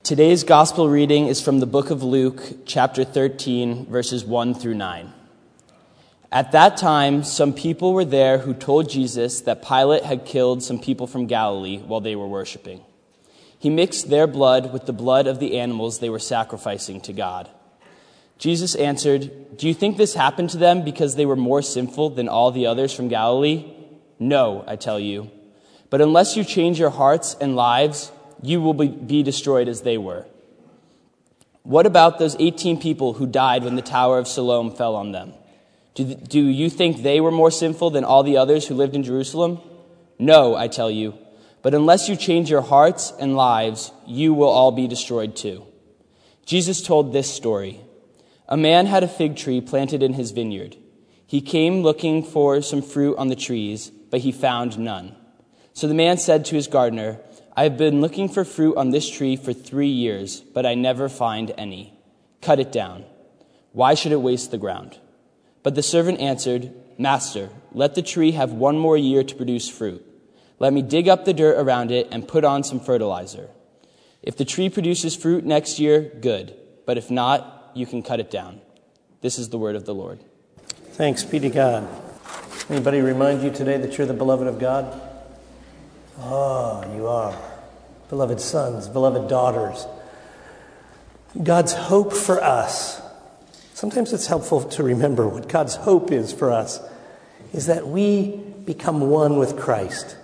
Today's gospel reading is from the book of Luke, chapter 13, verses 1 through 9. At that time, some people were there who told Jesus that Pilate had killed some people from Galilee while they were worshiping. He mixed their blood with the blood of the animals they were sacrificing to God. Jesus answered, "Do you think this happened to them because they were more sinful than all the others from Galilee? No, I tell you. But unless you change your hearts and lives, you will be destroyed as they were. What about those 18 people who died when the Tower of Siloam fell on them? Do you think they were more sinful than all the others who lived in Jerusalem? No, I tell you. But unless you change your hearts and lives, you will all be destroyed too." Jesus told this story. A man had a fig tree planted in his vineyard. He came looking for some fruit on the trees, but he found none. So the man said to his gardener, "I have been looking for fruit on this tree for 3 years, but I never find any. Cut it down. Why should it waste the ground?" But the servant answered, "Master, let the tree have 1 more year to produce fruit. Let me dig up the dirt around it and put on some fertilizer. If the tree produces fruit next year, good. But if not, you can cut it down." This is the word of the Lord. Thanks be to God. Anybody remind you today that you're the beloved of God? Oh, you are. Beloved sons, beloved daughters. God's hope for us. Sometimes it's helpful to remember what God's hope is for us, is that we become one with Christ.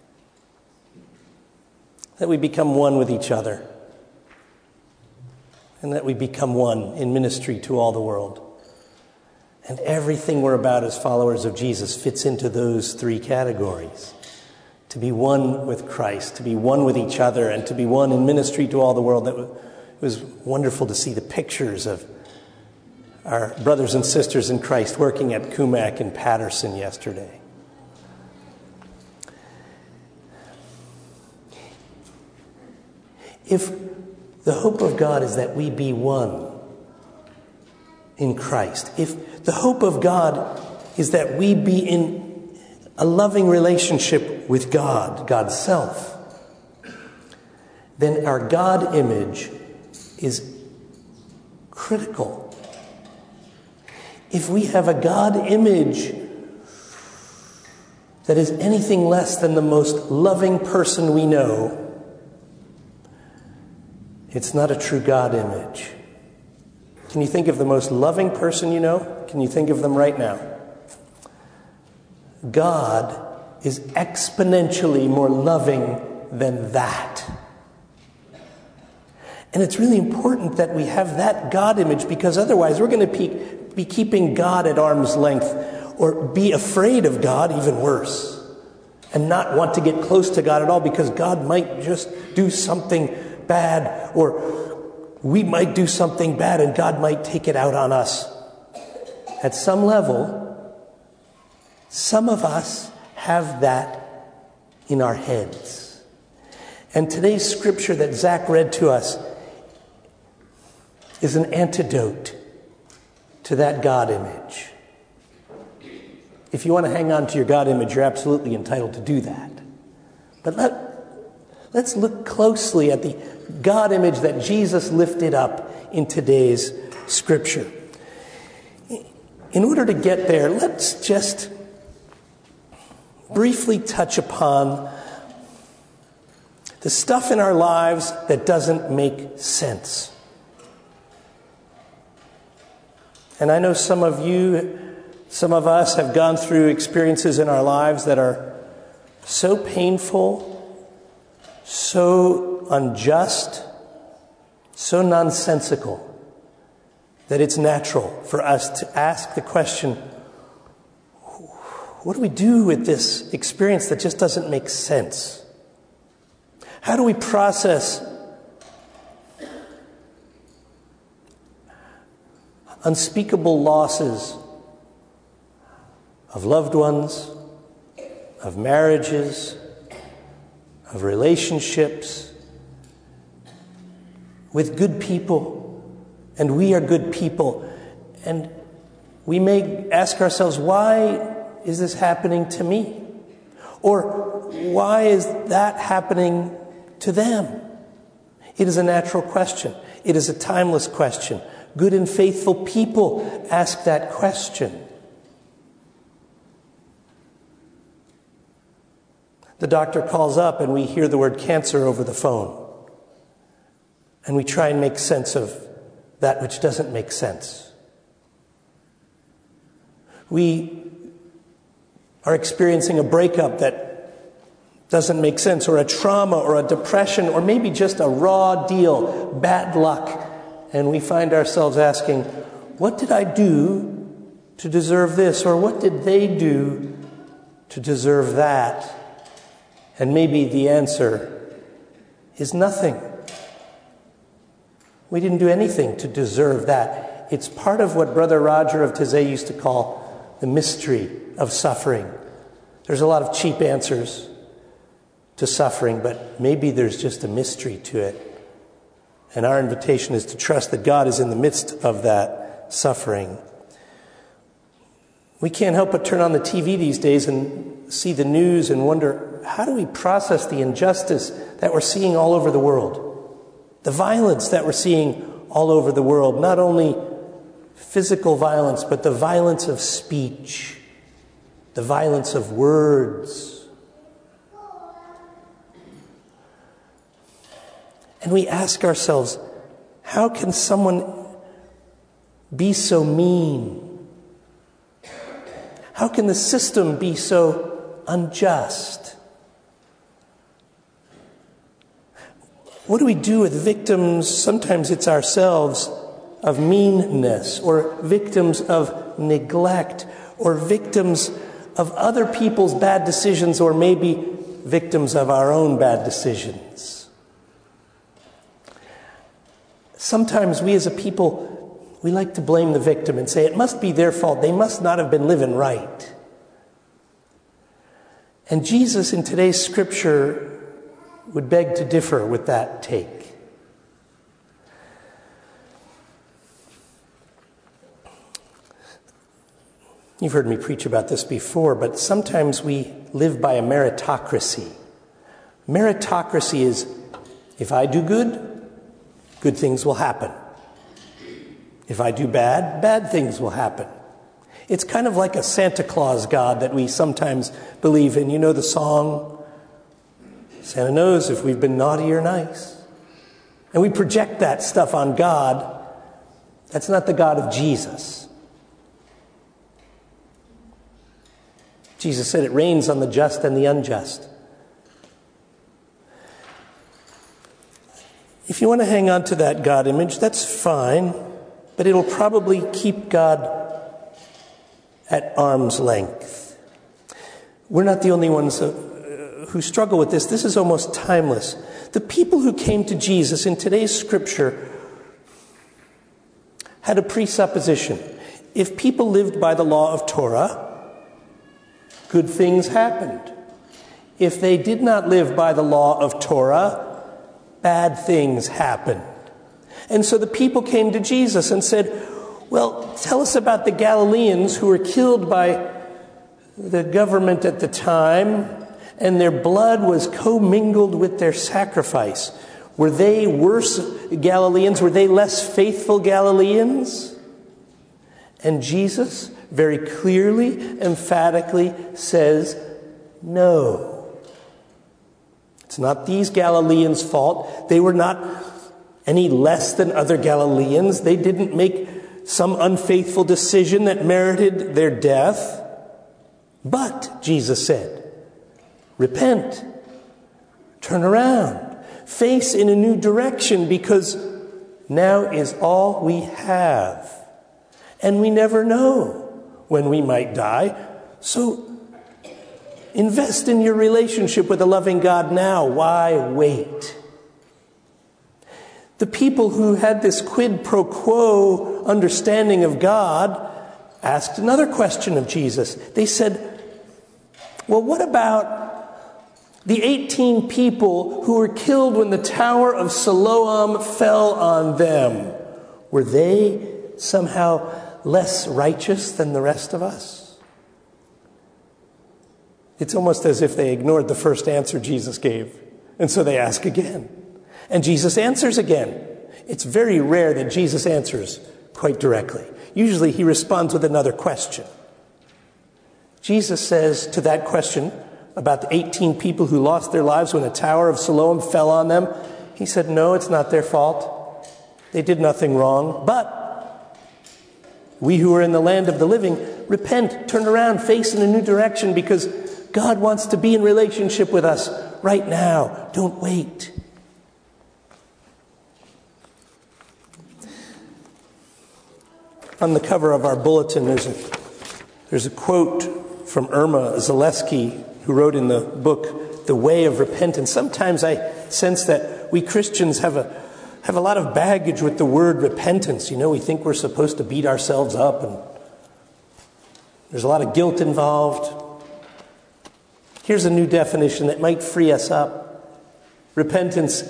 That we become one with each other. And that we become one in ministry to all the world. And everything we're about as followers of Jesus fits into those 3 categories. To be one with Christ, to be one with each other, and to be one in ministry to all the world. It was wonderful to see the pictures of our brothers and sisters in Christ working at Kumak and Patterson yesterday. If the hope of God is that we be one in Christ, if the hope of God is that we be in a loving relationship with God, God's self, then our God image is critical. If we have a God image that is anything less than the most loving person we know, it's not a true God image. Can you think of the most loving person you know? Can you think of them right now? God is exponentially more loving than that. And it's really important that we have that God image, because otherwise we're going to be keeping God at arm's length, or be afraid of God, even worse, and not want to get close to God at all because God might just do something bad, or we might do something bad and God might take it out on us. At some level, some of us have that in our heads. And today's scripture that Zach read to us is an antidote to that God image. If you want to hang on to your God image, you're absolutely entitled to do that. But let's look closely at the God image that Jesus lifted up in today's scripture. In order to get there, let's just briefly touch upon the stuff in our lives that doesn't make sense. And I know some of us have gone through experiences in our lives that are so painful, so unjust, so nonsensical, that it's natural for us to ask the question, what do we do with this experience that just doesn't make sense? How do we process unspeakable losses of loved ones, of marriages, of relationships with good people, and we are good people, and we may ask ourselves, why is this happening to me? Or why is that happening to them? It is a natural question. It is a timeless question. Good and faithful people ask that question. The doctor calls up and we hear the word cancer over the phone. And we try and make sense of that which doesn't make sense. We are experiencing a breakup that doesn't make sense, or a trauma, or a depression, or maybe just a raw deal, bad luck. And we find ourselves asking, what did I do to deserve this? Or what did they do to deserve that? And maybe the answer is nothing. We didn't do anything to deserve that. It's part of what Brother Roger of Taizé used to call the mystery of suffering. There's a lot of cheap answers to suffering, but maybe there's just a mystery to it. And our invitation is to trust that God is in the midst of that suffering. We can't help but turn on the TV these days and see the news and wonder, how do we process the injustice that we're seeing all over the world? The violence that we're seeing all over the world, not only physical violence, but the violence of speech, the violence of words. And we ask ourselves, how can someone be so mean? How can the system be so unjust? What do we do with victims? Sometimes it's ourselves of meanness, or victims of neglect, or victims of other people's bad decisions, or maybe victims of our own bad decisions. Sometimes we as a people, we like to blame the victim and say it must be their fault. They must not have been living right. And Jesus in today's scripture would beg to differ with that take. You've heard me preach about this before, but sometimes we live by a meritocracy. Meritocracy is, if I do good, good things will happen. If I do bad, bad things will happen. It's kind of like a Santa Claus God that we sometimes believe in. You know the song, Santa knows if we've been naughty or nice. And we project that stuff on God. That's not the God of Jesus. Jesus said it rains on the just and the unjust. If you want to hang on to that God image, that's fine, but it'll probably keep God at arm's length. We're not the only ones who struggle with this. This is almost timeless. The people who came to Jesus in today's scripture had a presupposition. If people lived by the law of Torah, good things happened. If they did not live by the law of Torah, bad things happened. And so the people came to Jesus and said, well, tell us about the Galileans who were killed by the government at the time, and their blood was commingled with their sacrifice. Were they worse Galileans? Were they less faithful Galileans? And Jesus very clearly, emphatically says, no. It's not these Galileans' fault. They were not any less than other Galileans. They didn't make some unfaithful decision that merited their death. But, Jesus said, repent, turn around, face in a new direction, because now is all we have. And we never know when we might die. So invest in your relationship with a loving God now. Why wait? The people who had this quid pro quo understanding of God asked another question of Jesus. They said, well, what about the 18 people who were killed when the Tower of Siloam fell on them? Were they somehow less righteous than the rest of us? It's almost as if they ignored the first answer Jesus gave. And so they ask again. And Jesus answers again. It's very rare that Jesus answers quite directly. Usually he responds with another question. Jesus says to that question about the 18 people who lost their lives when a tower of Siloam fell on them, he said, no, it's not their fault. They did nothing wrong. But we who are in the land of the living, repent, turn around, face in a new direction, because God wants to be in relationship with us right now. Don't wait. On the cover of our bulletin, there's a quote from Irma Zaleski, who wrote in the book, The Way of Repentance. Sometimes I sense that we Christians have a lot of baggage with the word repentance. You know, we think we're supposed to beat ourselves up, and there's a lot of guilt involved. Here's a new definition that might free us up. Repentance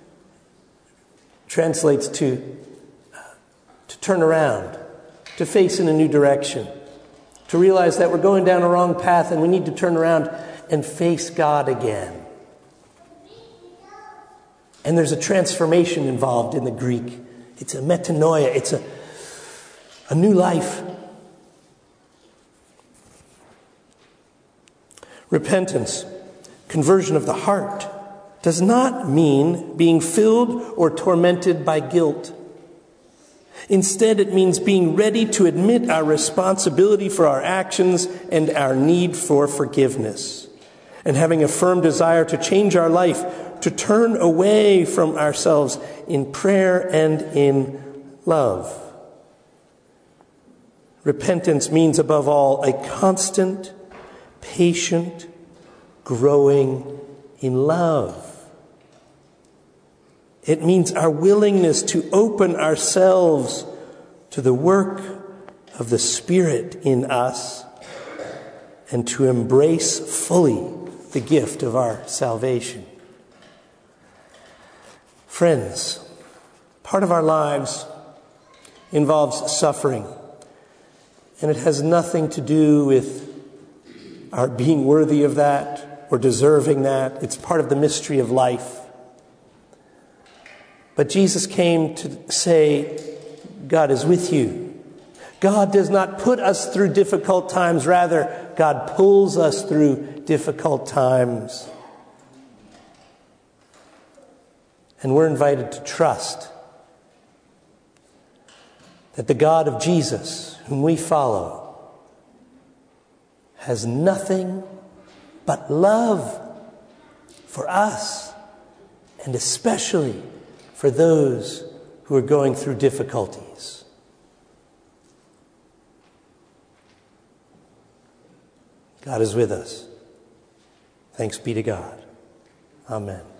translates to turn around, to face in a new direction, to realize that we're going down a wrong path and we need to turn around and face God again. And there's a transformation involved in the Greek. It's a metanoia. It's a new life. Repentance, conversion of the heart, does not mean being filled or tormented by guilt. Instead, it means being ready to admit our responsibility for our actions and our need for forgiveness, and having a firm desire to change our life, to turn away from ourselves in prayer and in love. Repentance means, above all, a constant, patient growing in love. It means our willingness to open ourselves to the work of the Spirit in us and to embrace fully the gift of our salvation. Friends, part of our lives involves suffering, and it has nothing to do with our being worthy of that or deserving that. It's part of the mystery of life. But Jesus came to say, God is with you. God does not put us through difficult times. Rather, God pulls us through difficult times. And we're invited to trust that the God of Jesus, whom we follow, has nothing but love for us, and especially for those who are going through difficulties. God is with us. Thanks be to God. Amen.